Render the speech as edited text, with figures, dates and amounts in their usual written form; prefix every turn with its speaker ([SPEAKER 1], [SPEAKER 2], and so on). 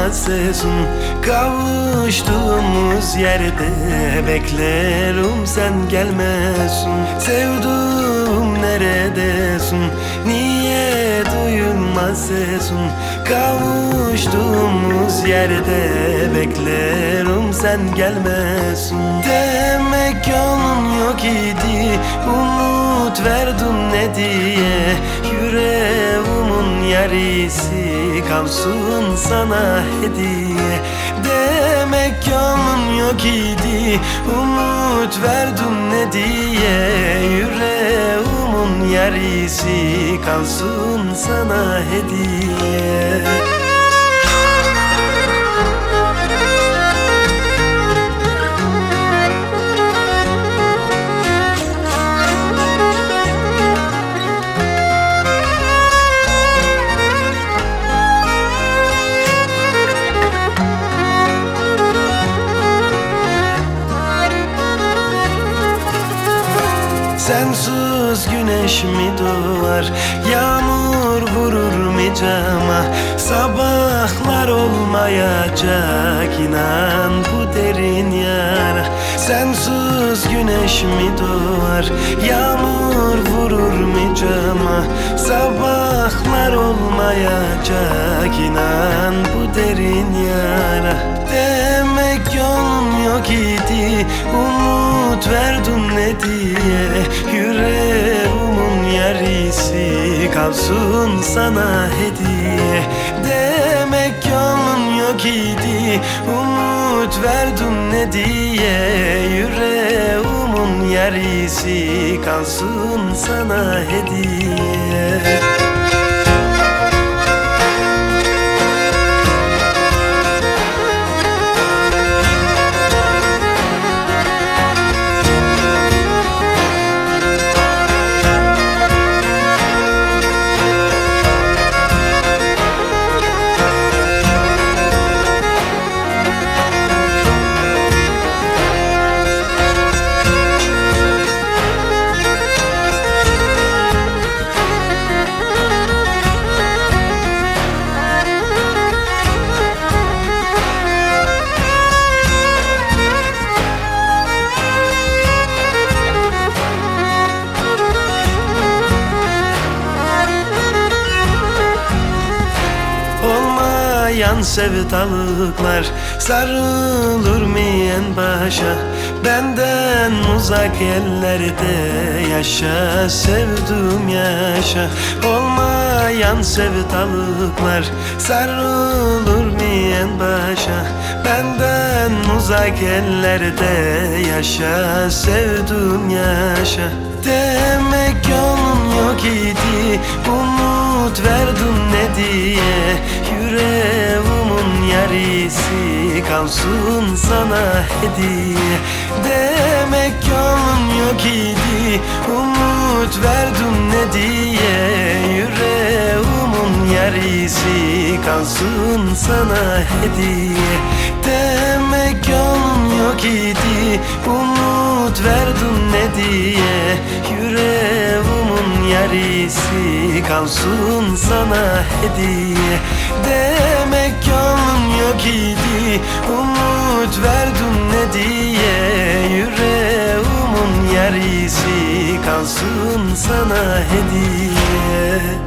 [SPEAKER 1] duyulmasın. Kavuştuğumuz yerde beklerim, sen gelmesin. Sevduğum neredesin, niye duyulmasın? Kavuştuğumuz yerde beklerim, sen gelmesin. Demek yolun yok idi, umut verdin ne diye. Yüreğimin yarisi kalsın sana hediye. Demek yolun yok idi, umut verdin ne diye. Yüreğimin yarisi kalsın sana hediye. Sensiz güneş mi doğar, yağmur vurur mu cama? Sabahlar olmayacak, inan bu derin yara. Sensiz güneş mi doğar, yağmur vurur mu cama? Sabahlar olmayacak, inan bu derin yara. Demek yolun yok idi, umut verdin ne diye. Yüreğimin yarisi kalsın sana hediye. Demek yolun yok idi, umut verdin ne diye. Yüreğimin yarisi kalsın sana hediye. Yan sevdalıklar sarılır mı en başa? Benden uzak ellerde yaşa, sevduğum yaşa. Olmayan sevdalıklar sarılır mı en başa? Benden uzak ellerde yaşa, sevduğum yaşa. Demek yolun yok idi, umut verdin ne diye. Yüreğimin yarisi kalsın sana hediye. Demek yolun yok idi, umut verdin ne diye. Yüreğimin yarisi kalsın sana hediye. Demek yolun yok idi, umut verdin ne diye. Yüreğimin yarisi kalsın sana hediye. Demek yolun yok idi, umut verdin ne diye. Yüreğimin yarisi kalsın sana hediye.